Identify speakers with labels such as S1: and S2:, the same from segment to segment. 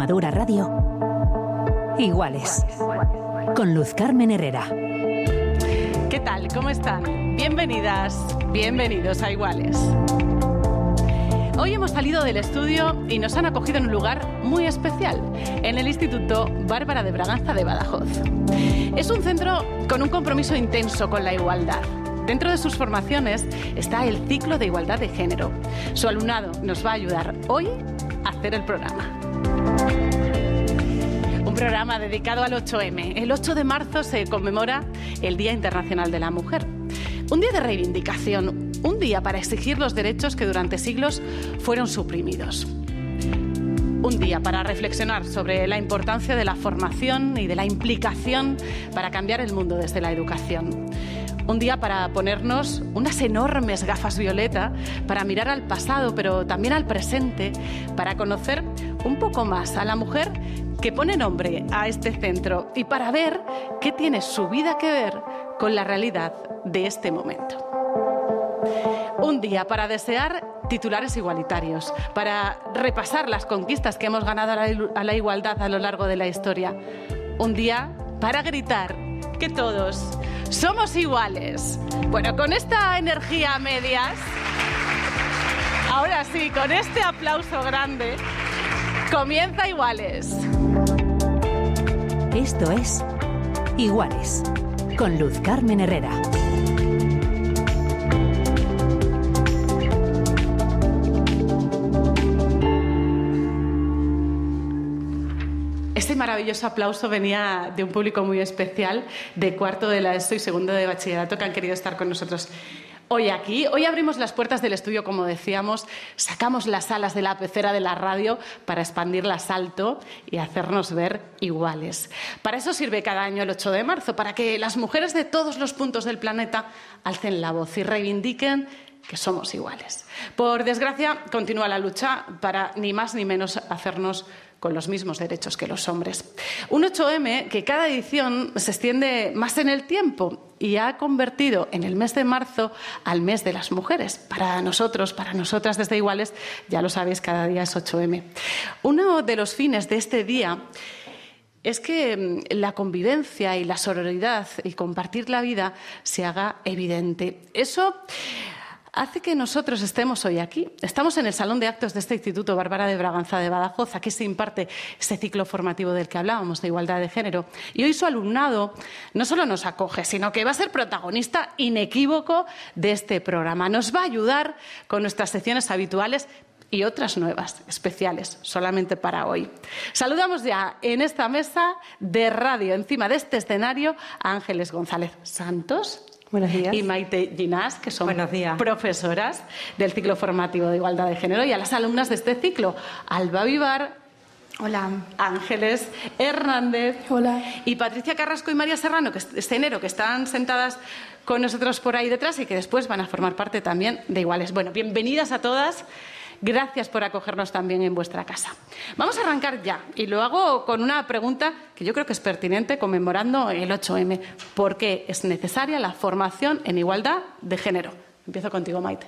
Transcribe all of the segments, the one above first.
S1: Extremadura Radio, Iguales, con Luz Carmen Herrera.
S2: ¿Qué tal? ¿Cómo están? Bienvenidas, bienvenidos a Iguales. Hoy hemos salido del estudio y nos han acogido en un lugar muy especial, en el Instituto Bárbara de Braganza de Badajoz. Es un centro con un compromiso intenso con la igualdad. Dentro de sus formaciones está el ciclo de igualdad de género. Su alumnado nos va a ayudar hoy a hacer el programa. Un programa dedicado al 8M. El 8 de marzo se conmemora el Día Internacional de la Mujer. Un día de reivindicación, un día para exigir los derechos que durante siglos fueron suprimidos. Un día para reflexionar sobre la importancia de la formación y de la implicación para cambiar el mundo desde la educación. Un día para ponernos unas enormes gafas violeta, para mirar al pasado, pero también al presente, para conocer un poco más a la mujer que pone nombre a este centro y para ver qué tiene su vida que ver con la realidad de este momento. Un día para desear titulares igualitarios, para repasar las conquistas que hemos ganado a la igualdad a lo largo de la historia. Un día para gritar que todos somos iguales. Bueno, con esta energía a medias, ahora sí, con este aplauso grande, comienza Iguales.
S1: Esto es Iguales, con Luz Carmen Herrera.
S2: Este maravilloso aplauso venía de un público muy especial, de cuarto de la ESO y segundo de bachillerato, que han querido estar con nosotros hoy aquí. Hoy abrimos las puertas del estudio, como decíamos, sacamos las alas de la pecera de la radio para expandirlas alto y hacernos ver iguales. Para eso sirve cada año el 8 de marzo, para que las mujeres de todos los puntos del planeta alcen la voz y reivindiquen que somos iguales. Por desgracia, continúa la lucha para ni más ni menos hacernos con los mismos derechos que los hombres. Un 8M que cada edición se extiende más en el tiempo y ha convertido en el mes de marzo al mes de las mujeres. Para nosotros, para nosotras desde Iguales, ya lo sabéis, cada día es 8M. Uno de los fines de este día es que la convivencia y la sororidad y compartir la vida se haga evidente. Eso hace que nosotros estemos hoy aquí. Estamos en el Salón de Actos de este Instituto Bárbara de Braganza de Badajoz. Aquí se imparte ese ciclo formativo del que hablábamos, de igualdad de género. Y hoy su alumnado no solo nos acoge, sino que va a ser protagonista inequívoco de este programa. Nos va a ayudar con nuestras secciones habituales y otras nuevas, especiales, solamente para hoy. Saludamos ya en esta mesa de radio, encima de este escenario, a Ángeles González Santos.
S3: Buenos días.
S2: Y Maite Ginás, que son profesoras del ciclo formativo de igualdad de género, y a las alumnas de este ciclo, Alba Vivar.
S3: Hola.
S2: Ángeles Hernández.
S3: Hola.
S2: Y Patricia Carrasco y María Serrano, que están sentadas con nosotros por ahí detrás y que después van a formar parte también de Iguales. Bueno, bienvenidas a todas. Gracias por acogernos también en vuestra casa. Vamos a arrancar ya, y lo hago con una pregunta que yo creo que es pertinente, conmemorando el 8M. ¿Por qué es necesaria la formación en igualdad de género? Empiezo contigo, Maite.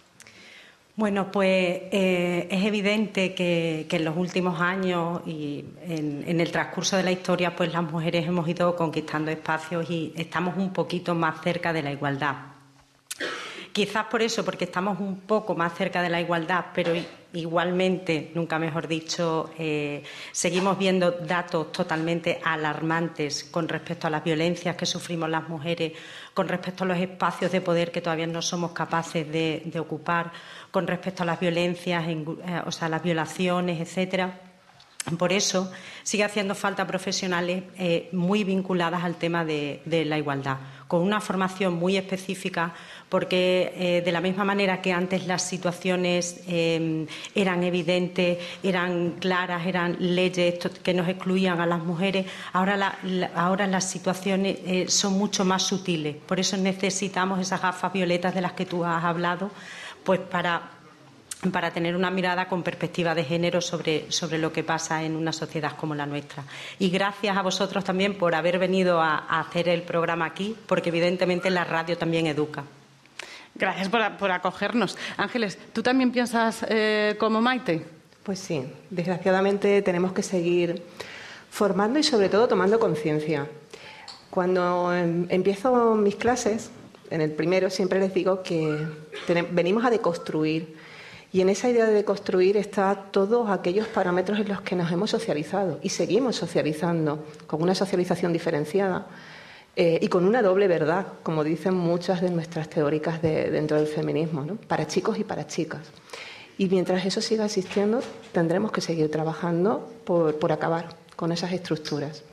S4: Bueno, pues es evidente que en los últimos años y en el transcurso de la historia, pues las mujeres hemos ido conquistando espacios y estamos un poquito más cerca de la igualdad. Quizás por eso, porque estamos un poco más cerca de la igualdad, pero igualmente, nunca mejor dicho, seguimos viendo datos totalmente alarmantes con respecto a las violencias que sufrimos las mujeres, con respecto a los espacios de poder que todavía no somos capaces de ocupar, con respecto a las violencias, las violaciones, etcétera. Por eso sigue haciendo falta profesionales muy vinculadas al tema de la igualdad, con una formación muy específica, porque de la misma manera que antes las situaciones eran evidentes, eran claras, eran leyes que nos excluían a las mujeres, ahora las situaciones son mucho más sutiles. Por eso necesitamos esas gafas violetas de las que tú has hablado, pues para tener una mirada con perspectiva de género sobre lo que pasa en una sociedad como la nuestra. Y gracias a vosotros también por haber venido a hacer el programa aquí, porque evidentemente la radio también educa.
S2: Gracias por acogernos. Ángeles, ¿tú también piensas como Maite?
S3: Pues sí, desgraciadamente tenemos que seguir formando y sobre todo tomando conciencia. Cuando empiezo mis clases, en el primero siempre les digo que venimos a deconstruir. Y en esa idea de deconstruir está todos aquellos parámetros en los que nos hemos socializado y seguimos socializando con una socialización diferenciada y con una doble verdad, como dicen muchas de nuestras teóricas dentro del feminismo, ¿no? Para chicos y para chicas. Y mientras eso siga existiendo, tendremos que seguir trabajando por acabar con esas estructuras.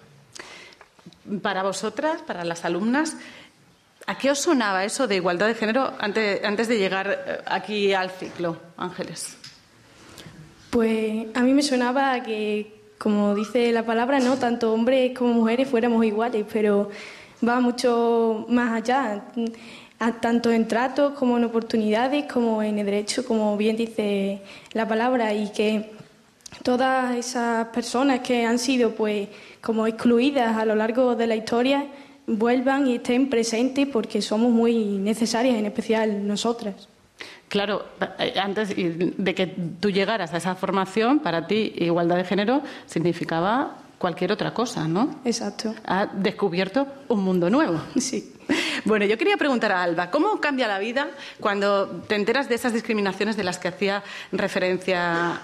S2: Para vosotras, para las alumnas, ¿a qué os sonaba eso de igualdad de género antes de llegar aquí al ciclo, Ángeles?
S5: Pues a mí me sonaba a que, como dice la palabra, no tanto hombres como mujeres fuéramos iguales, pero va mucho más allá, tanto en tratos como en oportunidades, como en el derecho, como bien dice la palabra, y que todas esas personas que han sido pues como excluidas a lo largo de la historia vuelvan y estén presentes porque somos muy necesarias, en especial nosotras.
S2: Claro, antes de que tú llegaras a esa formación, para ti igualdad de género significaba cualquier otra cosa, ¿no?
S5: Exacto.
S2: Has descubierto un mundo nuevo.
S5: Sí.
S2: Bueno, yo quería preguntar a Alba, ¿cómo cambia la vida cuando te enteras de esas discriminaciones de las que hacía referencia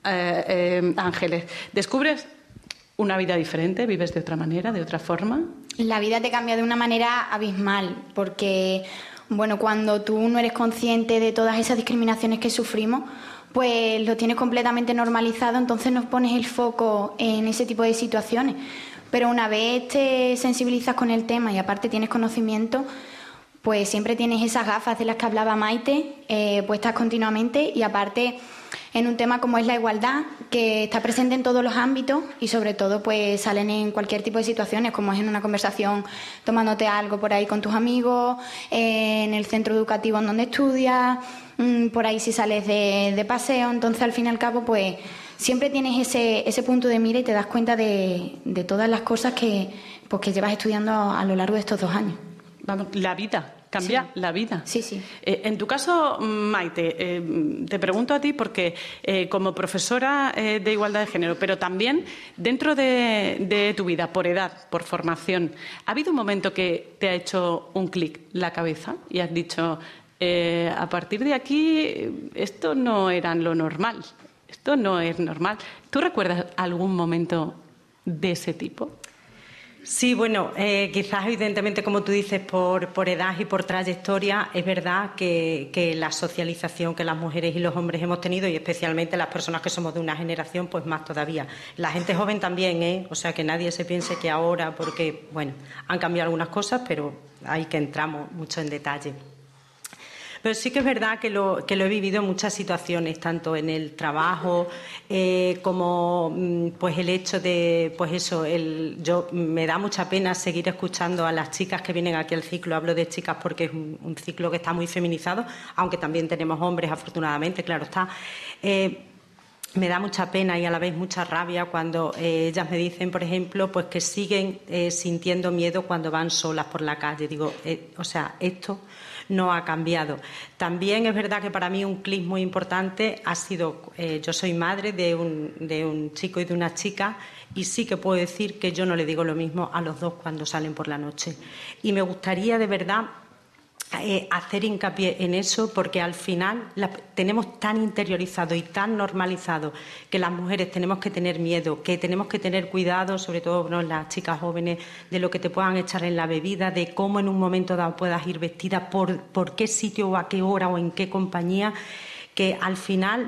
S2: Ángeles? ¿Descubres una vida diferente? ¿Vives de otra manera, de otra forma?
S6: La vida te cambia de una manera abismal, porque, bueno, cuando tú no eres consciente de todas esas discriminaciones que sufrimos, pues lo tienes completamente normalizado, entonces no pones el foco en ese tipo de situaciones. Pero una vez te sensibilizas con el tema y aparte tienes conocimiento, pues siempre tienes esas gafas de las que hablaba Maite, puestas continuamente, y aparte en un tema como es la igualdad, que está presente en todos los ámbitos y sobre todo pues salen en cualquier tipo de situaciones, como es en una conversación tomándote algo por ahí con tus amigos, en el centro educativo en donde estudias, por ahí si sales de paseo. Entonces al fin y al cabo pues siempre tienes ese punto de mira y te das cuenta de todas las cosas que llevas estudiando a lo largo de estos 2 años.
S2: Vamos, la vida. Cambia
S6: sí.
S2: La vida.
S6: Sí, sí.
S2: En tu caso, Maite, te pregunto a ti porque como profesora de igualdad de género, pero también dentro de tu vida, por edad, por formación, ¿ha habido un momento que te ha hecho un clic la cabeza y has dicho, a partir de aquí, esto no era lo normal, esto no es normal? ¿Tú recuerdas algún momento de ese tipo?
S4: Sí, bueno, quizás evidentemente, como tú dices, por edad y por trayectoria, es verdad que la socialización que las mujeres y los hombres hemos tenido, y especialmente las personas que somos de una generación, pues más todavía. La gente joven también, o sea, que nadie se piense que ahora, porque, bueno, han cambiado algunas cosas, pero ahí que entramos mucho en detalle. Pero sí que es verdad que lo he vivido en muchas situaciones, tanto en el trabajo como pues el hecho de, pues eso, yo me da mucha pena seguir escuchando a las chicas que vienen aquí al ciclo. Hablo de chicas porque es un ciclo que está muy feminizado, aunque también tenemos hombres, afortunadamente, claro está. Me da mucha pena y a la vez mucha rabia cuando ellas me dicen, por ejemplo, pues que siguen sintiendo miedo cuando van solas por la calle. Digo, o sea, esto no ha cambiado. También es verdad que para mí un clic muy importante ha sido, yo soy madre de un chico y de una chica, y sí que puedo decir que yo no le digo lo mismo a los dos cuando salen por la noche. Y me gustaría de verdad hacer hincapié en eso, porque al final tenemos tan interiorizado y tan normalizado que las mujeres tenemos que tener miedo, que tenemos que tener cuidado, sobre todo las chicas jóvenes, de lo que te puedan echar en la bebida, de cómo en un momento dado puedas ir vestida, por qué sitio o a qué hora o en qué compañía, que al final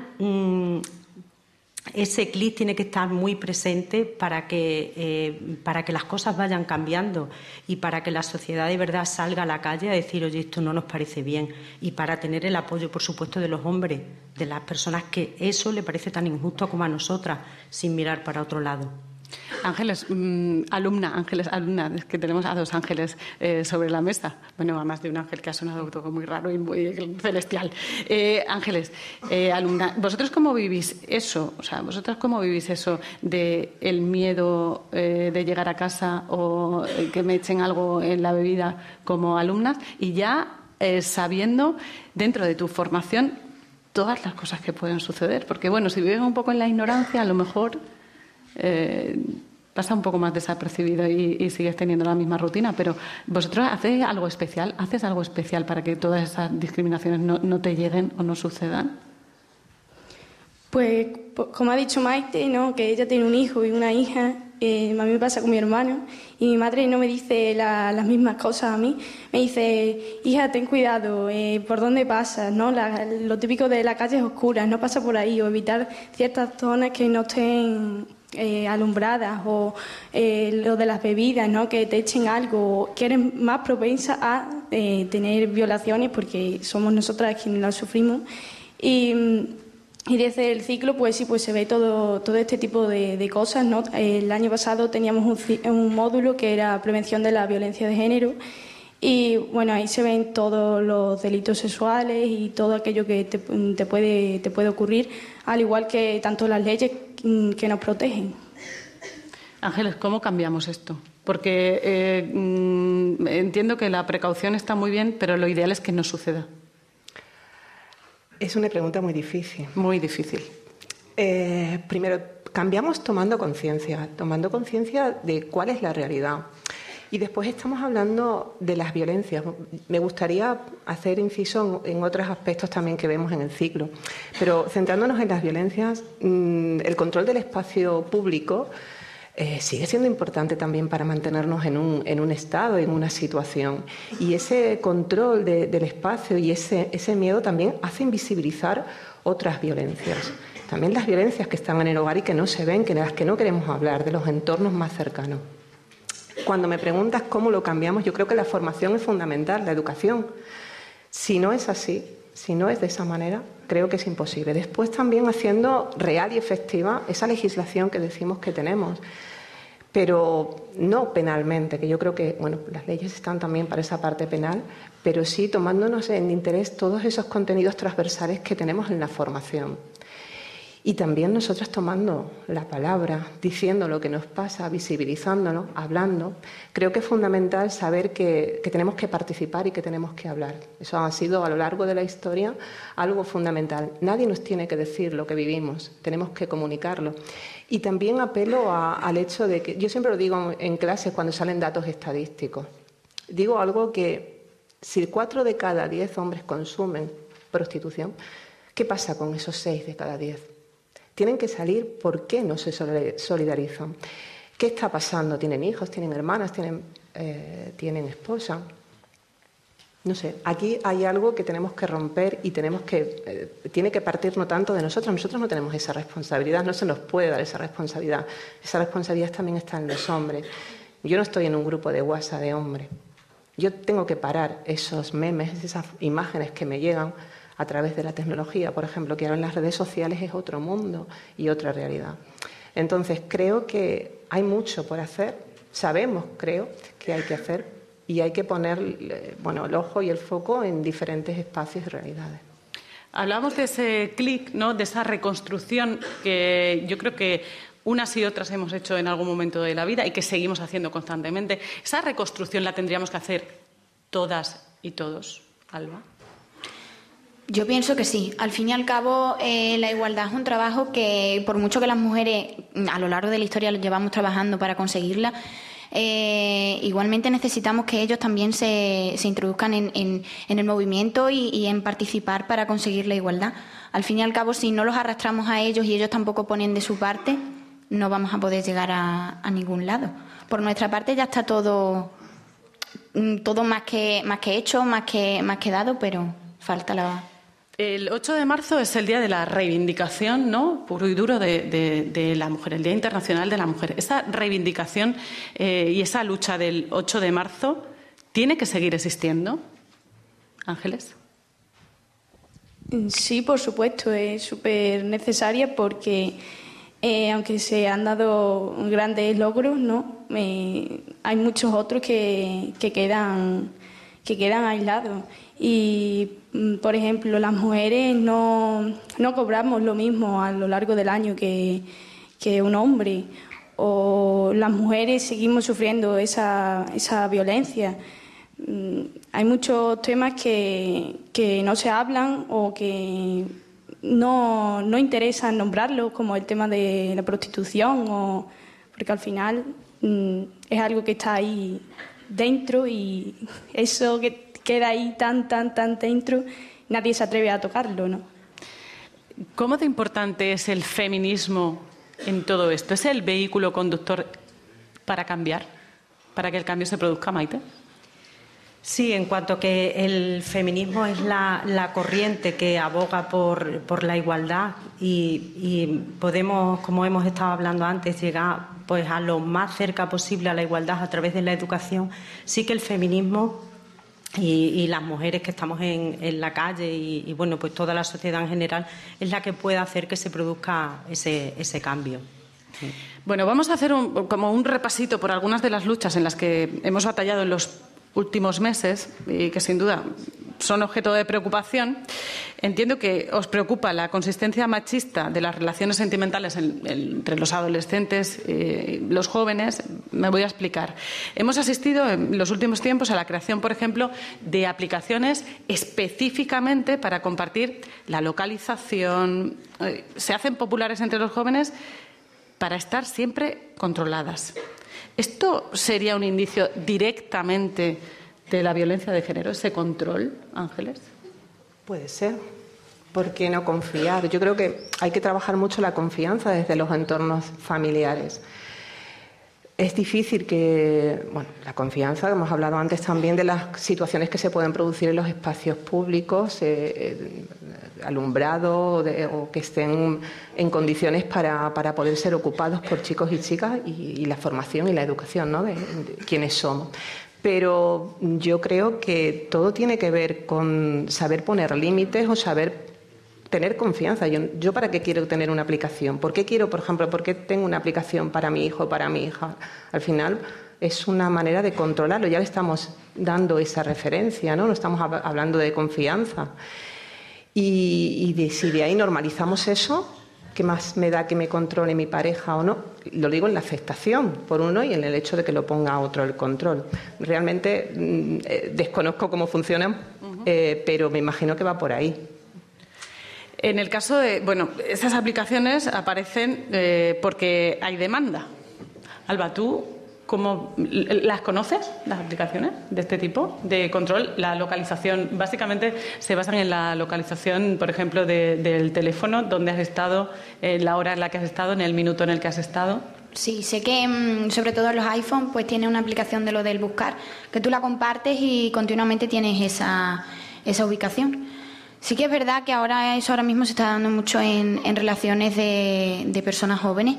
S4: ese clic tiene que estar muy presente para que las cosas vayan cambiando y para que la sociedad de verdad salga a la calle a decir, oye, esto no nos parece bien, y para tener el apoyo, por supuesto, de los hombres, de las personas que eso le parece tan injusto como a nosotras, sin mirar para otro lado.
S2: Ángeles, alumna, es que tenemos a 2 ángeles sobre la mesa. Bueno, a más de un ángel que ha sonado todo muy raro y muy celestial. Ángeles, alumna, ¿vosotros cómo vivís eso? O sea, ¿vosotras cómo vivís eso de el miedo de llegar a casa o que me echen algo en la bebida como alumnas? Y ya sabiendo, dentro de tu formación, todas las cosas que pueden suceder. Porque, bueno, si viven un poco en la ignorancia, a lo mejor pasa un poco más desapercibido y sigues teniendo la misma rutina. Pero vosotros haces algo especial para que todas esas discriminaciones no te lleguen o no sucedan.
S5: Pues, como ha dicho Maite, ¿no?, que ella tiene un hijo y una hija, a mí me pasa con mi hermano, y mi madre no me dice las mismas cosas a mí. Me dice: hija, ten cuidado, ¿por dónde pasas?, ¿no? Lo típico de las calles oscuras, no pasa por ahí, o evitar ciertas zonas que no estén alumbradas, o lo de las bebidas, ¿no?, que te echen algo, que eres más propensa a tener violaciones, porque somos nosotras quienes las sufrimos. Y desde el ciclo, pues sí, pues se ve todo este tipo de cosas, ¿no? El año pasado teníamos un módulo que era prevención de la violencia de género, y bueno, ahí se ven todos los delitos sexuales y todo aquello que te puede ocurrir, al igual que tanto las leyes que nos protegen.
S2: Ángeles, ¿cómo cambiamos esto? Porque entiendo que la precaución está muy bien, pero lo ideal es que no suceda.
S3: Es una pregunta muy difícil.
S2: Muy difícil.
S3: Primero, cambiamos tomando conciencia de cuál es la realidad. Y después estamos hablando de las violencias. Me gustaría hacer inciso en otros aspectos también que vemos en el ciclo. Pero centrándonos en las violencias, el control del espacio público sigue siendo importante también para mantenernos en un estado, en una situación. Y ese control del espacio y ese miedo también hace invisibilizar otras violencias. También las violencias que están en el hogar y que no se ven, que de las que no queremos hablar, de los entornos más cercanos. Cuando me preguntas cómo lo cambiamos, yo creo que la formación es fundamental, la educación. Si no es así, si no es de esa manera, creo que es imposible. Después también haciendo real y efectiva esa legislación que decimos que tenemos, pero no penalmente, que yo creo que, bueno, las leyes están también para esa parte penal, pero sí tomándonos en interés todos esos contenidos transversales que tenemos en la formación. Y también nosotros tomando la palabra, diciendo lo que nos pasa, visibilizándolo, hablando. Creo que es fundamental saber que tenemos que participar y que tenemos que hablar. Eso ha sido a lo largo de la historia algo fundamental. Nadie nos tiene que decir lo que vivimos, tenemos que comunicarlo. Y también apelo al hecho de que, yo siempre lo digo en clases cuando salen datos estadísticos, digo algo que si 4 de cada 10 hombres consumen prostitución, ¿qué pasa con esos 6 de cada 10? Tienen que salir, ¿por qué no se solidarizan? ¿Qué está pasando? ¿Tienen hijos? ¿Tienen hermanas? ¿Tienen esposa? No sé, aquí hay algo que tenemos que romper y tiene que partir no tanto de nosotros. Nosotros no tenemos esa responsabilidad, no se nos puede dar esa responsabilidad. Esa responsabilidad también está en los hombres. Yo no estoy en un grupo de WhatsApp de hombres. Yo tengo que parar esos memes, esas imágenes que me llegan a través de la tecnología, por ejemplo, que ahora en las redes sociales es otro mundo y otra realidad. Entonces, creo que hay mucho por hacer, sabemos, creo, que hay que hacer y hay que poner el ojo y el foco en diferentes espacios y realidades.
S2: Hablamos de ese clic, ¿no?, de esa reconstrucción que yo creo que unas y otras hemos hecho en algún momento de la vida y que seguimos haciendo constantemente. ¿Esa reconstrucción la tendríamos que hacer todas y todos, Alba?
S6: Yo pienso que sí. Al fin y al cabo, la igualdad es un trabajo que, por mucho que las mujeres a lo largo de la historia lo llevamos trabajando para conseguirla, igualmente necesitamos que ellos también se introduzcan en el movimiento y en participar para conseguir la igualdad. Al fin y al cabo, si no los arrastramos a ellos y ellos tampoco ponen de su parte, no vamos a poder llegar a ningún lado. Por nuestra parte ya está todo más que hecho, más que dado, pero falta la...
S2: El 8 de marzo es el día de la reivindicación, ¿no?, puro y duro de la mujer, el Día Internacional de la Mujer. Esa reivindicación y esa lucha del 8 de marzo tiene que seguir existiendo. Ángeles.
S5: Sí, por supuesto, es súper necesaria porque aunque se han dado grandes logros, ¿no?, hay muchos otros que quedan aislados. Y, por ejemplo, las mujeres no cobramos lo mismo a lo largo del año que un hombre, o las mujeres seguimos sufriendo esa violencia. Hay muchos temas que no se hablan o que no interesa nombrarlo, como el tema de la prostitución, porque al final es algo que está ahí dentro y eso que queda ahí tan dentro, nadie se atreve a tocarlo, ¿no?
S2: ¿Cómo de importante es el feminismo en todo esto? ¿Es el vehículo conductor para cambiar, para que el cambio se produzca, Maite?
S4: Sí, en cuanto a que el feminismo es la corriente que aboga por la igualdad y podemos, como hemos estado hablando antes, llegar pues a lo más cerca posible a la igualdad a través de la educación, sí que el feminismo y las mujeres que estamos en la calle y bueno, pues toda la sociedad en general es la que puede hacer que se produzca ese cambio. Sí.
S2: Bueno, vamos a hacer como un repasito por algunas de las luchas en las que hemos batallado en los últimos meses y que sin duda son objeto de preocupación. Entiendo que os preocupa la consistencia machista de las relaciones sentimentales entre los adolescentes y los jóvenes. Me voy a explicar. Hemos asistido en los últimos tiempos a la creación, por ejemplo, de aplicaciones específicamente para compartir la localización. Se hacen populares entre los jóvenes para estar siempre controladas. ¿Esto sería un indicio directamente de la violencia de género, ese control, Ángeles?
S3: Puede ser. ¿Por qué no confiar? Yo creo que hay que trabajar mucho la confianza desde los entornos familiares. Es difícil la confianza, hemos hablado antes también de las situaciones que se pueden producir en los espacios públicos, alumbrado o que estén en condiciones para poder ser ocupados por chicos y chicas y la formación y la educación, ¿no? de quienes somos. Pero yo creo que todo tiene que ver con saber poner límites o saber tener confianza. Yo ¿para qué quiero tener una aplicación? ¿Por qué quiero, por ejemplo, por qué tengo una aplicación para mi hijo o para mi hija? Al final es una manera de controlarlo. Ya le estamos dando esa referencia, ¿no? No estamos hablando de confianza. Y si de ahí normalizamos eso, ¿qué más me da que me controle mi pareja o no? Lo digo en la afectación, por uno, y en el hecho de que lo ponga otro el control. Realmente desconozco cómo funcionan, pero me imagino que va por ahí.
S2: En el caso de, estas aplicaciones aparecen porque hay demanda. Alba, ¿tú cómo las conoces, las aplicaciones de este tipo de control? La localización, básicamente se basan en la localización, por ejemplo, del teléfono, dónde has estado, la hora en la que has estado, en el minuto en el que has estado.
S6: Sí, sé que sobre todo en los iPhone pues tiene una aplicación de lo del buscar, que tú la compartes y continuamente tienes esa ubicación. Sí que es verdad que eso ahora mismo se está dando mucho en relaciones de personas jóvenes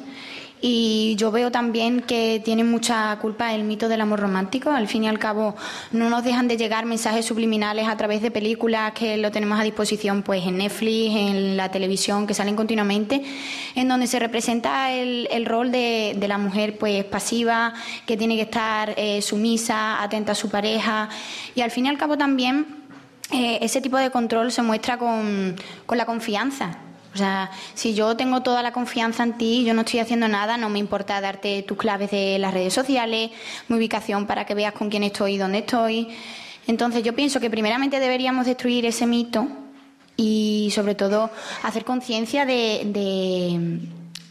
S6: y yo veo también que tiene mucha culpa el mito del amor romántico. Al fin y al cabo no nos dejan de llegar mensajes subliminales a través de películas que lo tenemos a disposición pues en Netflix, en la televisión, que salen continuamente, en donde se representa el rol de la mujer pues pasiva, que tiene que estar sumisa, atenta a su pareja, y al fin y al cabo también ese tipo de control se muestra con la confianza. O sea, si yo tengo toda la confianza en ti, yo no estoy haciendo nada, no me importa darte tus claves de las redes sociales, mi ubicación para que veas con quién estoy y dónde estoy. Entonces yo pienso que primeramente deberíamos destruir ese mito y sobre todo hacer conciencia del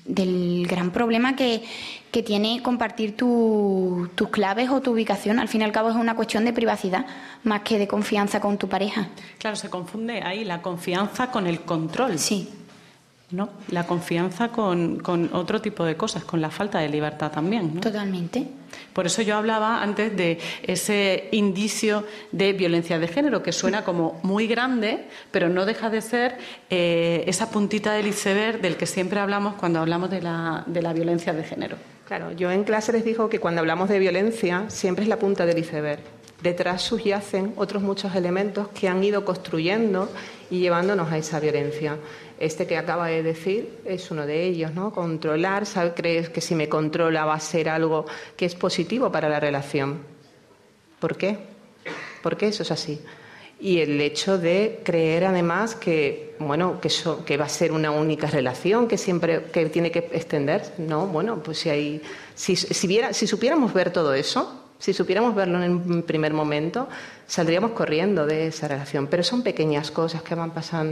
S6: gran problema que tiene compartir tus claves o tu ubicación. Al fin y al cabo es una cuestión de privacidad más que de confianza con tu pareja.
S2: Claro, se confunde ahí la confianza con el control.
S6: Sí.
S2: ¿No? La confianza con otro tipo de cosas, con la falta de libertad también, ¿no?
S6: Totalmente.
S2: Por eso yo hablaba antes de ese indicio de violencia de género, que suena como muy grande, pero no deja de ser esa puntita del iceberg del que siempre hablamos cuando hablamos de la violencia de género.
S3: Claro, yo en clase les digo que cuando hablamos de violencia siempre es la punta del iceberg. Detrás subyacen otros muchos elementos que han ido construyendo y llevándonos a esa violencia. Este que acaba de decir es uno de ellos, ¿no? Controlar, crees que si me controla va a ser algo que es positivo para la relación. ¿Por qué? ¿Por qué eso es así? Y el hecho de creer además que va a ser una única relación, que tiene que extenderse. No, pues si supiéramos ver todo eso, si supiéramos verlo en un primer momento, saldríamos corriendo de esa relación. Pero son pequeñas cosas que van pasando.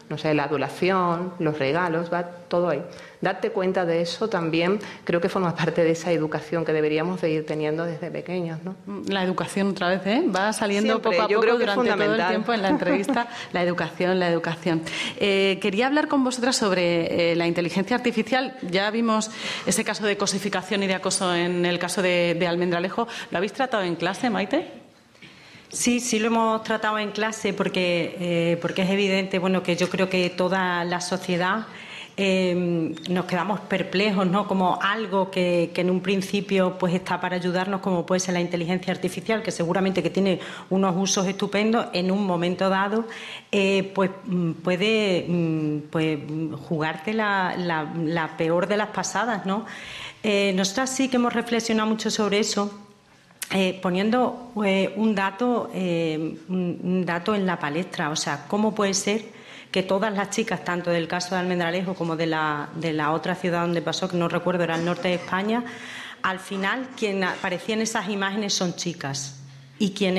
S3: no sé, la adulación, los regalos, va todo ahí. Darte cuenta de eso también creo que forma parte de esa educación que deberíamos de ir teniendo desde pequeños, ¿no?
S2: La educación otra vez, ¿eh? Va saliendo
S3: siempre,
S2: poco a
S3: yo
S2: poco
S3: creo que
S2: durante
S3: es
S2: todo el tiempo en la entrevista. La educación. Quería hablar con vosotras sobre la inteligencia artificial. Ya vimos ese caso de cosificación y de acoso en el caso de Almendralejo. ¿Lo habéis tratado en clase, Maite?
S4: Sí, lo hemos tratado en clase porque es evidente, bueno, que yo creo que toda la sociedad nos quedamos perplejos, ¿no? Como algo que en un principio pues está para ayudarnos, como puede ser la inteligencia artificial, que seguramente que tiene unos usos estupendos, en un momento dado pues puede pues jugarte la peor de las pasadas, ¿no? Nosotras sí que hemos reflexionado mucho sobre eso. Poniendo un dato en la palestra, o sea, ¿cómo puede ser que todas las chicas, tanto del caso de Almendralejo como de la otra ciudad donde pasó, que no recuerdo, era el norte de España, al final quien aparecía en esas imágenes son chicas y quien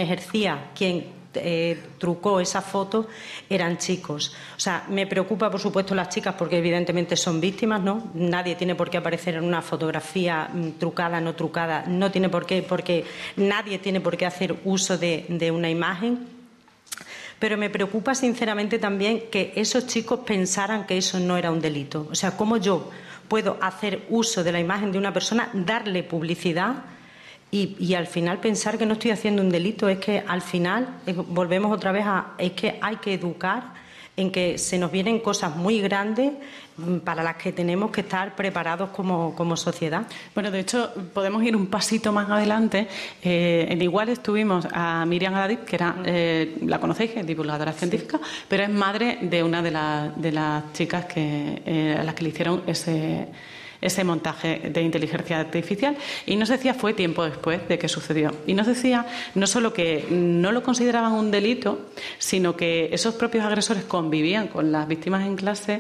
S4: trucó esa foto eran chicos? O sea, me preocupa, por supuesto, las chicas porque evidentemente son víctimas, ¿no? Nadie tiene por qué aparecer en una fotografía trucada, no trucada, no tiene por qué, porque nadie tiene por qué hacer uso de una imagen. Pero me preocupa sinceramente también que esos chicos pensaran que eso no era un delito. O sea, ¿cómo yo puedo hacer uso de la imagen de una persona, darle publicidad y al final pensar que no estoy haciendo un delito? Es que al final volvemos otra vez es que hay que educar en que se nos vienen cosas muy grandes para las que tenemos que estar preparados como sociedad.
S2: Bueno, de hecho, podemos ir un pasito más adelante. En Iguales tuvimos a Miriam Aladip, que era, la conocéis, que es divulgadora científica, pero es madre de una de las chicas a las que le hicieron ese montaje de inteligencia artificial, y nos decía, fue tiempo después de que sucedió, y nos decía no solo que no lo consideraban un delito, sino que esos propios agresores convivían con las víctimas en clase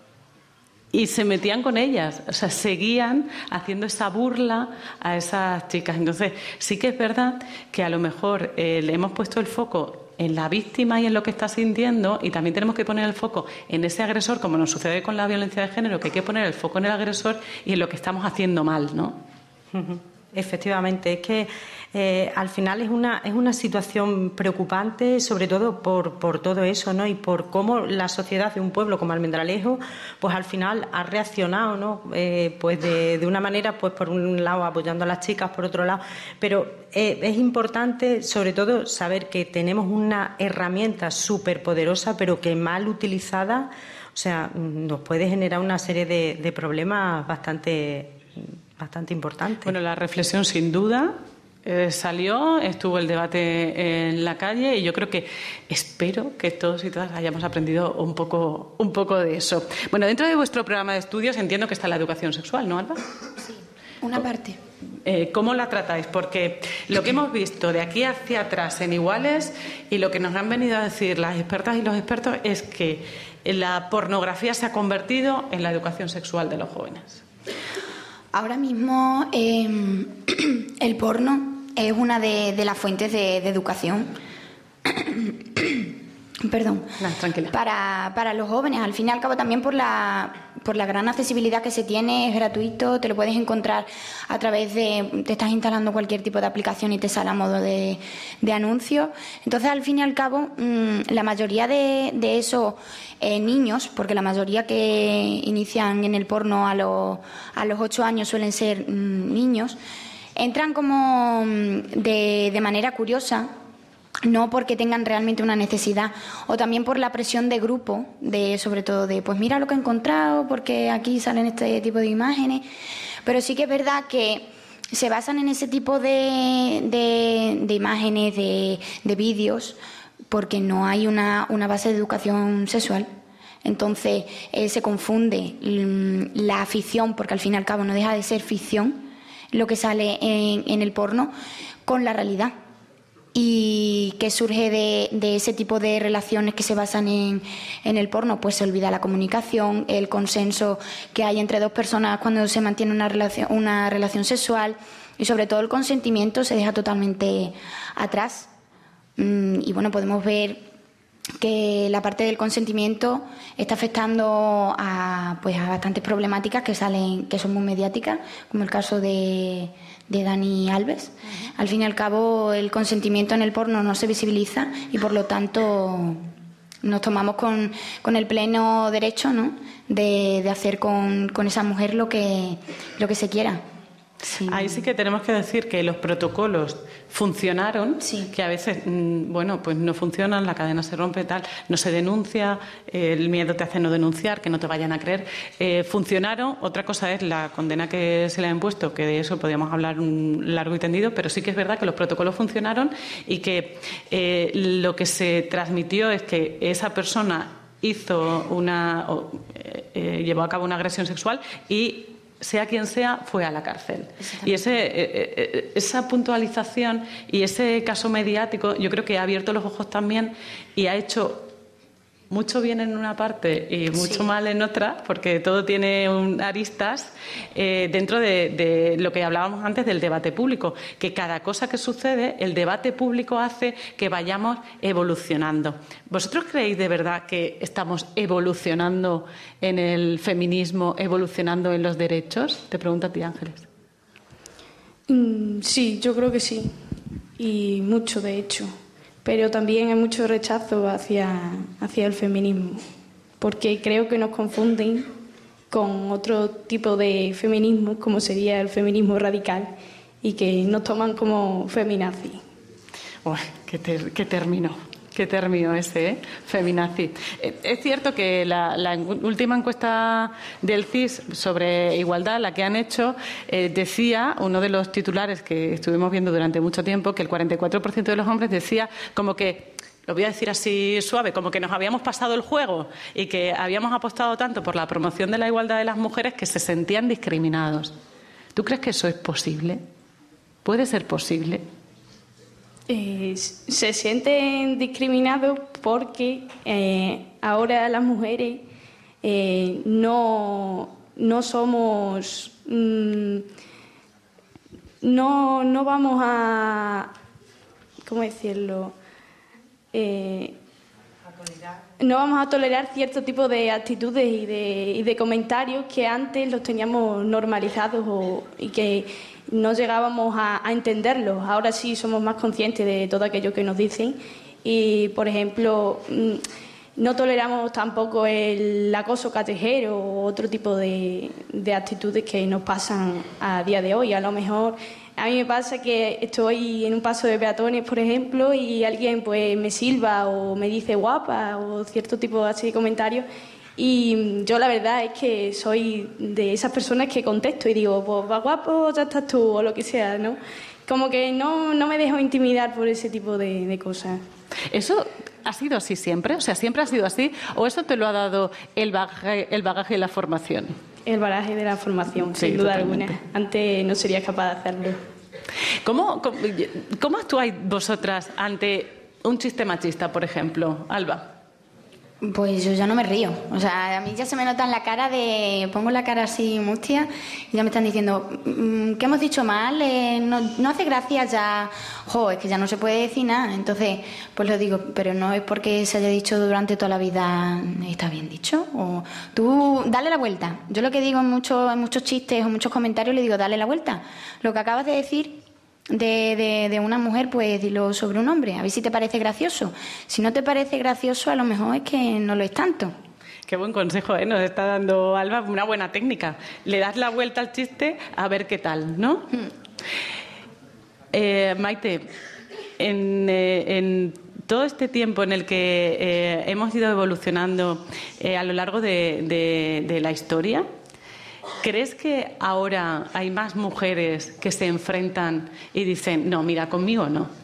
S2: y se metían con ellas, o sea, seguían haciendo esa burla a esas chicas. Entonces, sí que es verdad que a lo mejor le hemos puesto el foco en la víctima y en lo que está sintiendo, y también tenemos que poner el foco en ese agresor, como nos sucede con la violencia de género, que hay que poner el foco en el agresor y en lo que estamos haciendo mal, ¿no?
S4: Efectivamente, es que al final es una situación preocupante, sobre todo por todo eso, ¿no? Y por cómo la sociedad de un pueblo como Almendralejo, pues al final ha reaccionado, ¿no? Pues de una manera, pues por un lado apoyando a las chicas, por otro lado, pero es importante sobre todo saber que tenemos una herramienta súper poderosa, pero que mal utilizada, o sea, nos puede generar una serie de problemas bastante importantes.
S2: Bueno, la reflexión sin duda salió, estuvo el debate en la calle, y yo creo que espero que todos y todas hayamos aprendido un poco de eso. Bueno, dentro de vuestro programa de estudios entiendo que está la educación sexual, ¿no, Alba?
S6: Sí, una parte.
S2: ¿Cómo la tratáis? Porque lo que hemos visto de aquí hacia atrás en Iguales y lo que nos han venido a decir las expertas y los expertos es que la pornografía se ha convertido en la educación sexual de los jóvenes.
S6: Ahora mismo el porno es una de las fuentes de educación perdón,
S2: no, tranquila.
S6: Para los jóvenes. Al fin y al cabo también por la gran accesibilidad que se tiene, es gratuito, te lo puedes encontrar a través te estás instalando cualquier tipo de aplicación y te sale a modo de anuncio. Entonces al fin y al cabo la mayoría de esos niños, porque la mayoría que inician en el porno a los 8 años suelen ser niños, entran como de manera curiosa, no porque tengan realmente una necesidad, o también por la presión de grupo, sobre todo pues mira lo que he encontrado, porque aquí salen este tipo de imágenes. Pero sí que es verdad que se basan en ese tipo de imágenes, de vídeos, porque no hay una base de educación sexual. Entonces se confunde la ficción, porque al fin y al cabo no deja de ser ficción lo que sale en el porno, con la realidad. ¿Y qué surge de ese tipo de relaciones que se basan en el porno? Pues se olvida la comunicación, el consenso que hay entre dos personas cuando se mantiene una relación sexual, y sobre todo el consentimiento se deja totalmente atrás. Y bueno, podemos ver que la parte del consentimiento está afectando a bastantes problemáticas que son muy mediáticas, como el caso de Dani Alves. Al fin y al cabo, el consentimiento en el porno no se visibiliza y, por lo tanto, nos tomamos con el pleno derecho, ¿no?, de hacer con esa mujer lo que se quiera. Sí.
S2: Ahí sí que tenemos que decir que los protocolos funcionaron,
S6: sí,
S2: que a veces, pues no funcionan, la cadena se rompe, tal, no se denuncia, el miedo te hace no denunciar, que no te vayan a creer. Funcionaron, otra cosa es la condena que se le ha impuesto, que de eso podríamos hablar largo y tendido, pero sí que es verdad que los protocolos funcionaron y que lo que se transmitió es que esa persona llevó a cabo una agresión sexual y, sea quien sea, fue a la cárcel. Y esa puntualización y ese caso mediático, yo creo que ha abierto los ojos también y ha hecho mucho bien en una parte y mucho mal en otra, porque todo tiene aristas dentro de lo que hablábamos antes del debate público, que cada cosa que sucede, el debate público hace que vayamos evolucionando. ¿Vosotros creéis de verdad que estamos evolucionando en el feminismo, evolucionando en los derechos? Te pregunto a ti, Ángeles.
S5: Sí, yo creo que sí, y mucho, de hecho. Pero también hay mucho rechazo hacia el feminismo, porque creo que nos confunden con otro tipo de feminismo, como sería el feminismo radical, y que nos toman como feminazi.
S2: Uy, qué término ese, ¿eh? Feminazi. Es cierto que la última encuesta del CIS sobre igualdad, la que han hecho, decía, uno de los titulares que estuvimos viendo durante mucho tiempo, que el 44% de los hombres decía como que, lo voy a decir así suave, como que nos habíamos pasado el juego y que habíamos apostado tanto por la promoción de la igualdad de las mujeres que se sentían discriminados. ¿Tú crees que eso es posible? ¿Puede ser posible?
S5: Se sienten discriminados porque ahora las mujeres no somos... no vamos a... ¿Cómo decirlo? No vamos a tolerar cierto tipo de actitudes y de comentarios que antes los teníamos normalizados y que no llegábamos a entenderlos. Ahora sí somos más conscientes de todo aquello que nos dicen y, por ejemplo, no toleramos tampoco el acoso callejero o otro tipo de actitudes que nos pasan a día de hoy. A lo mejor a mí me pasa que estoy en un paso de peatones, por ejemplo, y alguien pues me silba o me dice guapa o cierto tipo así de comentarios. Y yo la verdad es que soy de esas personas que contesto y digo, pues va guapo, ya estás tú, o lo que sea, ¿no? Como que no me dejo intimidar por ese tipo de cosas.
S2: ¿Eso ha sido así siempre? O sea, ¿siempre ha sido así? ¿O eso te lo ha dado el bagaje y la formación?
S5: El bagaje de la formación,
S2: sí,
S5: sin duda
S2: totalmente.
S5: alguna. Antes no sería capaz de hacerlo.
S2: ¿Cómo actuáis vosotras ante un chiste machista, por ejemplo? Alba.
S6: Pues yo ya no me río. O sea, a mí ya se me nota en la cara pongo la cara así mustia y ya me están diciendo ¿qué hemos dicho mal? No hace gracia ya. Es que ya no se puede decir nada. Entonces, pues lo digo, pero no es porque se haya dicho durante toda la vida está bien dicho. O tú, dale la vuelta. Yo lo que digo en muchos chistes o muchos comentarios le digo, dale la vuelta. Lo que acabas de decir de una mujer, pues dilo sobre un hombre, a ver si te parece gracioso. Si no te parece gracioso, a lo mejor es que no lo es tanto.
S2: Qué buen consejo, ¿eh? Nos está dando Alba, una buena técnica. Le das la vuelta al chiste a ver qué tal, ¿no? Maite, en todo este tiempo en el que hemos ido evolucionando a lo largo de la historia, ¿crees que ahora hay más mujeres que se enfrentan y dicen, no, mira, conmigo no?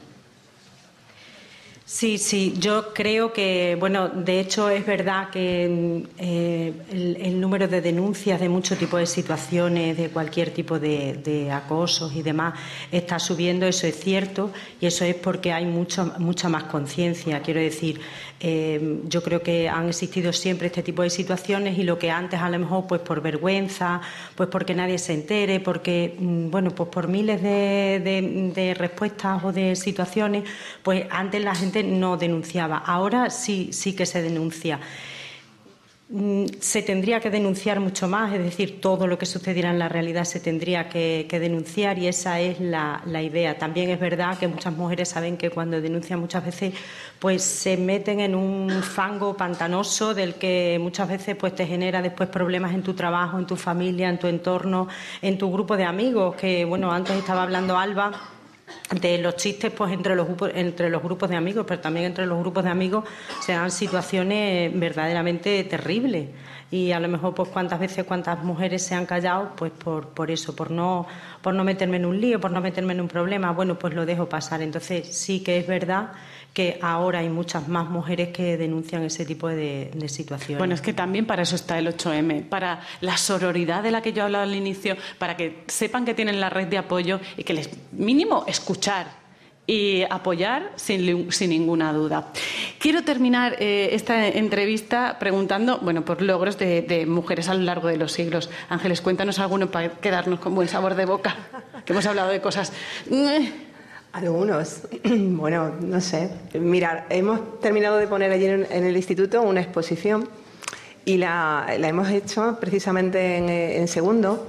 S4: Sí, yo creo que, bueno, de hecho es verdad que el número de denuncias de muchos tipos de situaciones, de cualquier tipo de acosos y demás, está subiendo, eso es cierto, y eso es porque hay mucha más conciencia. Quiero decir, yo creo que han existido siempre este tipo de situaciones y lo que antes a lo mejor pues por vergüenza, pues porque nadie se entere, porque, bueno, pues por miles de respuestas o de situaciones, pues antes la gente antiguamente no denunciaba. Ahora sí que se denuncia. Se tendría que denunciar mucho más, es decir, todo lo que sucediera en la realidad se tendría que denunciar, y esa es la idea. También es verdad que muchas mujeres saben que cuando denuncian muchas veces pues se meten en un fango pantanoso del que muchas veces pues te genera después problemas en tu trabajo, en tu familia, en tu entorno, en tu grupo de amigos, que bueno, antes estaba hablando Alba de los chistes pues entre los grupos de amigos, pero también entre los grupos de amigos se dan situaciones verdaderamente terribles, y a lo mejor pues cuántas mujeres se han callado pues por eso, por no meterme en un lío, por no meterme en un problema, bueno, pues lo dejo pasar. Entonces sí que es verdad que ahora hay muchas más mujeres que denuncian ese tipo de situaciones.
S2: Bueno, es que también para eso está el 8M, para la sororidad de la que yo hablaba al inicio, para que sepan que tienen la red de apoyo y que les mínimo escuchar y apoyar sin ninguna duda. Quiero terminar esta entrevista preguntando, bueno, por logros de mujeres a lo largo de los siglos. Ángeles, cuéntanos alguno para quedarnos con buen sabor de boca, que hemos hablado de cosas...
S3: Algunos. Bueno, no sé. Mirad, hemos terminado de poner ayer en el instituto una exposición y la hemos hecho precisamente en segundo.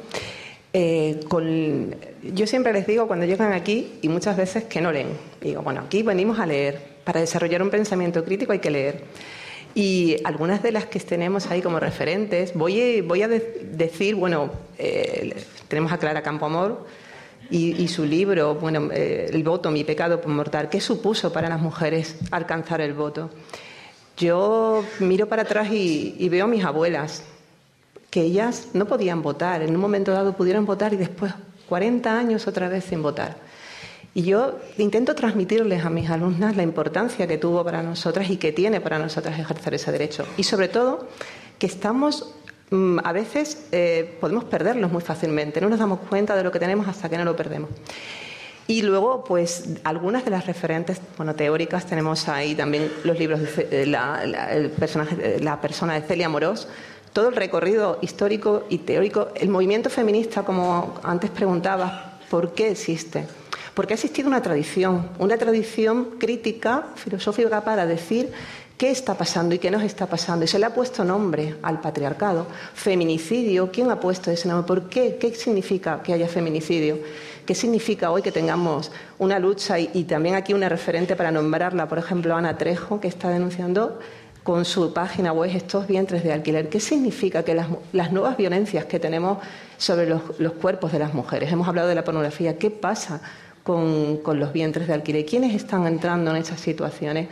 S3: Yo siempre les digo cuando llegan aquí, y muchas veces que no leen, digo, bueno, aquí venimos a leer. Para desarrollar un pensamiento crítico hay que leer. Y algunas de las que tenemos ahí como referentes, voy a decir, bueno, tenemos a Clara Campoamor, y su libro, bueno, El voto, mi pecado mortal, ¿qué supuso para las mujeres alcanzar el voto? Yo miro para atrás y veo a mis abuelas, que ellas no podían votar, en un momento dado pudieron votar y después 40 años otra vez sin votar. Y yo intento transmitirles a mis alumnas la importancia que tuvo para nosotras y que tiene para nosotras ejercer ese derecho. Y sobre todo, que estamos... a veces podemos perderlos muy fácilmente, no nos damos cuenta de lo que tenemos hasta que no lo perdemos. Y luego, pues, algunas de las referentes, bueno, teóricas, tenemos ahí también los libros de la persona de Celia Amorós, todo el recorrido histórico y teórico, el movimiento feminista, como antes preguntabas, ¿por qué existe? Porque ha existido una tradición crítica, filosófica, para decir qué está pasando y qué nos está pasando. Y se le ha puesto nombre al patriarcado. Feminicidio, ¿quién ha puesto ese nombre? ¿Por qué? ¿Qué significa que haya feminicidio? ¿Qué significa hoy que tengamos una lucha y también aquí una referente para nombrarla? Por ejemplo, Ana Trejo, que está denunciando con su página web estos vientres de alquiler. ¿Qué significa que las nuevas violencias que tenemos sobre los cuerpos de las mujeres? Hemos hablado de la pornografía. ¿Qué pasa con los vientres de alquiler? ¿Quiénes están entrando en esas situaciones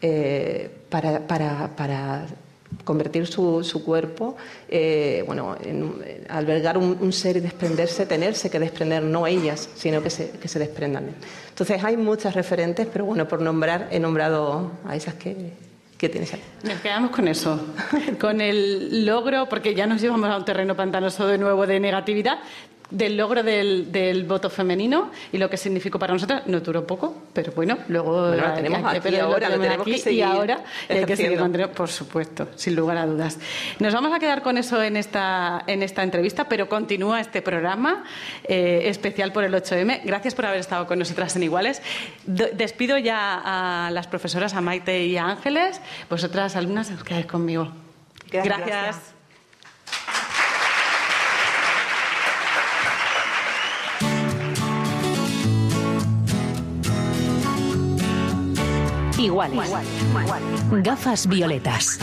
S3: para convertir su cuerpo, albergar un ser y desprenderse, tenerse que desprender, no ellas, sino que se desprendan? Entonces hay muchas referentes, pero bueno, por nombrar, he nombrado a esas que tienes ahí.
S2: Nos quedamos con eso, con el logro, porque ya nos llevamos a un terreno pantanoso de nuevo de negatividad, del logro del voto femenino y lo que significó para nosotras. No duró poco, pero bueno, luego
S3: lo tenemos aquí ahora, lo tenemos que seguir,
S2: y ahora hay que seguir manteniendo, por supuesto, sin lugar a dudas. Nos vamos a quedar con eso en esta entrevista, pero continúa este programa especial por el 8M. Gracias por haber estado con nosotras en Iguales. Despido ya a las profesoras, a Maite y a Ángeles. Vosotras, alumnas, os quedáis conmigo. Gracias.
S1: Iguales. Gafas violetas.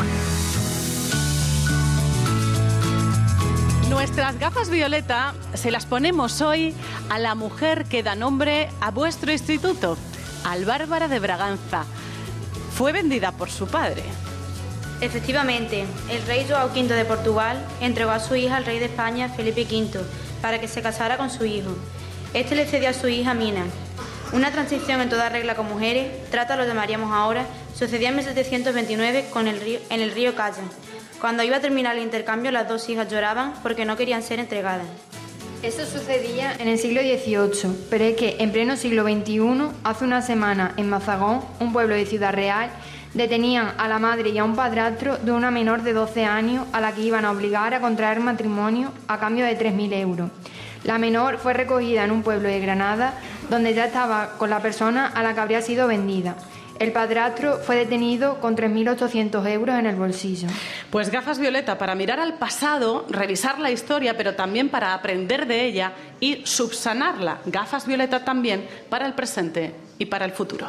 S2: Nuestras gafas violeta se las ponemos hoy a la mujer que da nombre a vuestro instituto, al Bárbara de Braganza. Fue vendida por su padre.
S7: Efectivamente, el rey João V de Portugal entregó a su hija al rey de España, Felipe V, para que se casara con su hijo. Este le cedió a su hija Mina. Una transición en toda regla con mujeres, trata lo llamaríamos ahora, sucedía en 1729 en el río Calla. Cuando iba a terminar el intercambio, las dos hijas lloraban porque no querían ser entregadas.
S8: Eso sucedía en el siglo XVIII, pero es que en pleno siglo XXI, hace una semana en Mazagón, un pueblo de Ciudad Real, detenían a la madre y a un padrastro de una menor de 12 años a la que iban a obligar a contraer matrimonio a cambio de 3.000 euros. La menor fue recogida en un pueblo de Granada, donde ya estaba con la persona a la que habría sido vendida. El padrastro fue detenido con 3.800 euros en el bolsillo.
S2: Pues gafas violeta para mirar al pasado, revisar la historia, pero también para aprender de ella y subsanarla. Gafas violeta también para el presente y para el futuro.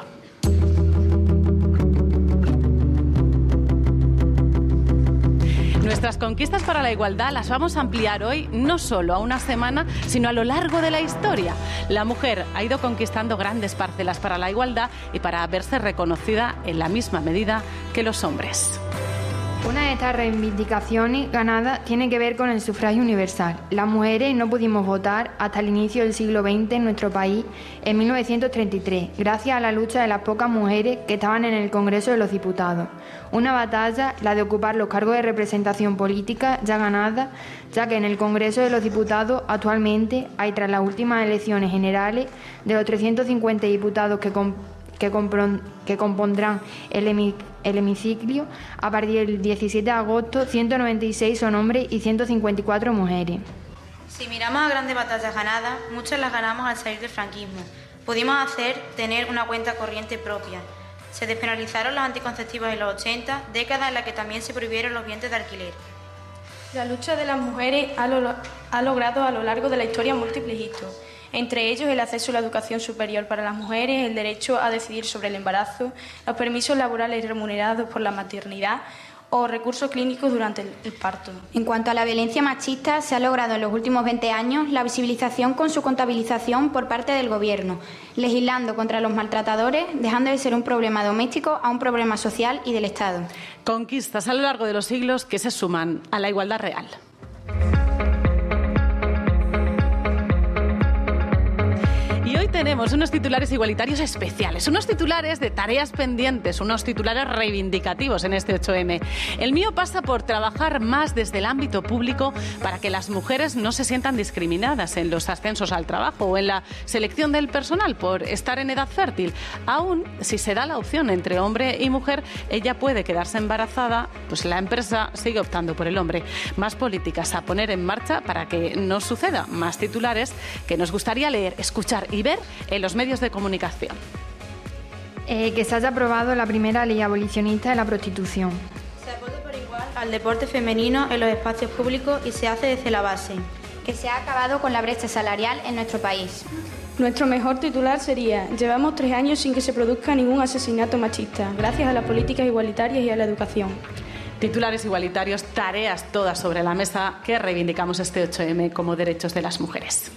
S2: Nuestras conquistas para la igualdad las vamos a ampliar hoy no solo a una semana, sino a lo largo de la historia. La mujer ha ido conquistando grandes parcelas para la igualdad y para verse reconocida en la misma medida que los hombres.
S8: Una de estas reivindicaciones ganadas tiene que ver con el sufragio universal. Las mujeres no pudimos votar hasta el inicio del siglo XX en nuestro país, en 1933, gracias a la lucha de las pocas mujeres que estaban en el Congreso de los Diputados. Una batalla, la de ocupar los cargos de representación política, ya ganada, ya que en el Congreso de los Diputados actualmente hay, tras las últimas elecciones generales, de los 350 diputados que compondrán el hemiciclo, a partir del 17 de agosto, 196 son hombres y 154 mujeres.
S7: Si miramos a grandes batallas ganadas, muchas las ganamos al salir del franquismo. Pudimos tener una cuenta corriente propia. Se despenalizaron los anticonceptivos en los 80, década en la que también se prohibieron los vientres de alquiler.
S5: La lucha de las mujeres ha logrado a lo largo de la historia múltiples hitos. Entre ellos el acceso a la educación superior para las mujeres, el derecho a decidir sobre el embarazo, los permisos laborales remunerados por la maternidad o recursos clínicos durante el parto.
S6: En cuanto a la violencia machista, se ha logrado en los últimos 20 años la visibilización con su contabilización por parte del Gobierno, legislando contra los maltratadores, dejando de ser un problema doméstico a un problema social y del Estado.
S2: Conquistas a lo largo de los siglos que se suman a la igualdad real. Y hoy tenemos unos titulares igualitarios especiales, unos titulares de tareas pendientes, unos titulares reivindicativos en este 8M. El mío pasa por trabajar más desde el ámbito público para que las mujeres no se sientan discriminadas en los ascensos al trabajo o en la selección del personal por estar en edad fértil. Aún si se da la opción entre hombre y mujer, ella puede quedarse embarazada, pues la empresa sigue optando por el hombre. Más políticas a poner en marcha para que no suceda. Más titulares que nos gustaría leer, escuchar y ver en los medios de comunicación.
S8: Que se haya aprobado la primera ley abolicionista de la prostitución.
S7: Se apoya por igual al deporte femenino en los espacios públicos y se hace desde la base.
S6: Que se ha acabado con la brecha salarial en nuestro país.
S5: Nuestro mejor titular sería: llevamos 3 años sin que se produzca ningún asesinato machista, gracias a las políticas igualitarias y a la educación.
S2: Titulares igualitarios, tareas todas sobre la mesa que reivindicamos este 8M como derechos de las mujeres.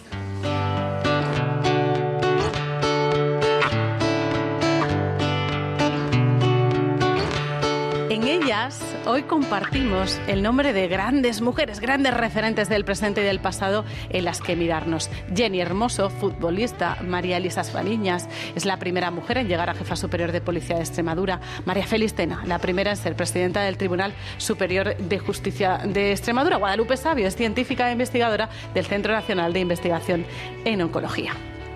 S2: En ellas, hoy compartimos el nombre de grandes mujeres, grandes referentes del presente y del pasado en las que mirarnos. Jenny Hermoso, futbolista. María Elisa Fariñas es la primera mujer en llegar a jefa superior de Policía de Extremadura. María Félix Tena, la primera en ser presidenta del Tribunal Superior de Justicia de Extremadura. Guadalupe Sabio es científica e investigadora del Centro Nacional de Investigación en Oncología.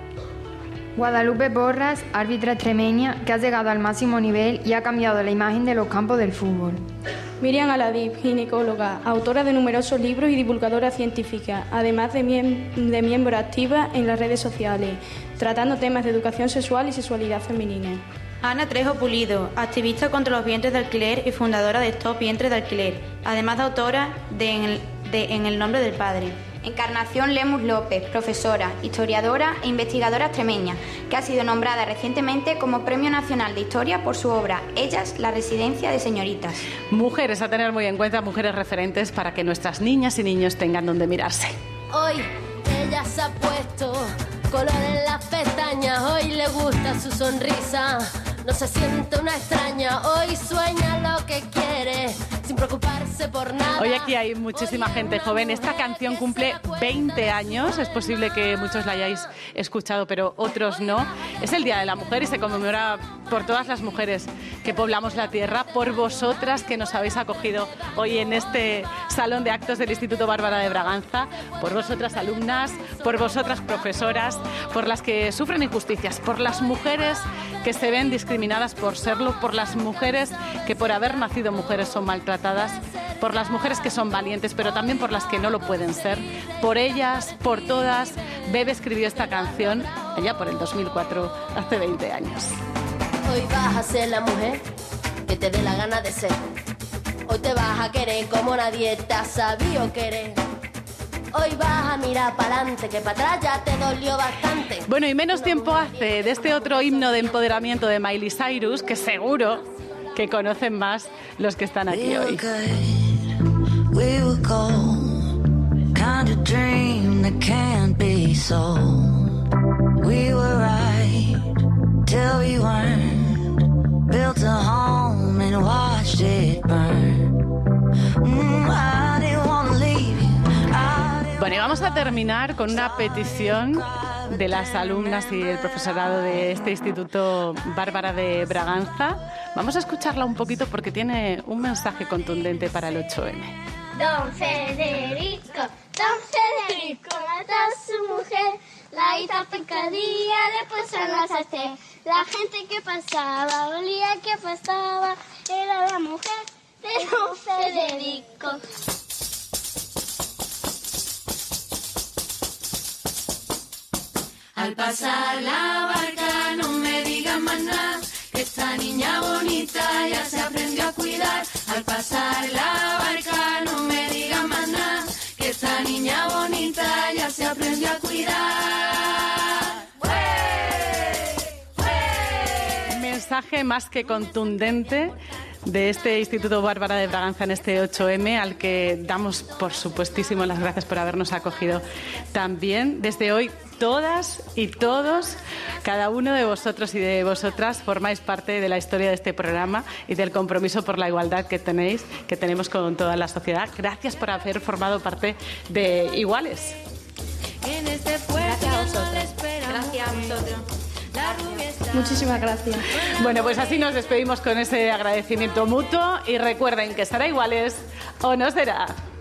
S8: Guadalupe Porras, árbitra extremeña que ha llegado al máximo nivel y ha cambiado la imagen de los campos del fútbol.
S5: Miriam Aladib, ginecóloga, autora de numerosos libros y divulgadora científica, además de miembro activa en las redes sociales, tratando temas de educación sexual y sexualidad femenina.
S7: Ana Trejo Pulido, activista contra los vientres de alquiler y fundadora de Stop Vientres de Alquiler, además de autora de En el nombre del padre.
S6: Encarnación Lemus López, profesora, historiadora e investigadora extremeña, que ha sido nombrada recientemente como Premio Nacional de Historia por su obra Ellas, la residencia de señoritas.
S2: Mujeres a tener muy en cuenta, mujeres referentes para que nuestras niñas y niños tengan donde mirarse.
S9: Hoy ella se ha puesto color en las pestañas, hoy le gusta su sonrisa, no se siente una extraña, hoy sueña lo que quiere, sin preocuparse por nada.
S2: Hoy aquí hay muchísima gente joven. Esta canción cumple 20 años. Es posible que muchos la hayáis escuchado, pero otros no. Es el Día de la Mujer y se conmemora por todas las mujeres que poblamos la tierra, por vosotras que nos habéis acogido hoy en este salón de actos del Instituto Bárbara de Braganza, por vosotras alumnas, por vosotras profesoras, por las que sufren injusticias, por las mujeres que se ven discriminadas por serlo, por las mujeres que por haber nacido mujeres son maltratadas, por las mujeres que son valientes, pero también por las que no lo pueden ser. Por ellas, por todas, Bebe escribió esta canción allá por el 2004, hace 20 años.
S9: Hoy vas a ser la mujer que te dé la gana de ser. Hoy te vas a querer como nadie te ha sabido querer. Hoy vas a mirar para adelante, que para atrás ya te dolió bastante.
S2: Bueno, y menos tiempo hace de este otro himno de empoderamiento de Miley Cyrus, que seguro que conocen más los que están aquí hoy.
S10: We were gold, kind of dream that can't be sold. We were right till we weren't. Built a home and watched it burn. I didn't want to leave you.
S2: Bueno, y vamos a terminar con una petición de las alumnas y el profesorado de este instituto Bárbara de Braganza. Vamos a escucharla un poquito porque tiene un mensaje contundente para el 8M.
S11: Don Federico mató a su mujer, la hizo pecadilla, después se la sartén. La gente que pasaba, olía que pasaba, era la mujer de Don Federico.
S10: Al pasar la barca no me digas más nada, que esta niña bonita ya se aprendió a cuidar. Al pasar la barca no me digas más nada, que esta niña bonita ya se aprendió a cuidar.
S2: Mensaje más que contundente de este Instituto Bárbara de Braganza en este 8M, al que damos por supuestísimo las gracias por habernos acogido. También desde hoy todas y todos, cada uno de vosotros y de vosotras formáis parte de la historia de este programa y del compromiso por la igualdad que tenemos con toda la sociedad. Gracias por haber formado parte de Iguales.
S7: Gracias a vosotros. Gracias a vosotros.
S5: Muchísimas gracias.
S2: Bueno, pues así nos despedimos con ese agradecimiento mutuo y recuerden que será Iguales o no será.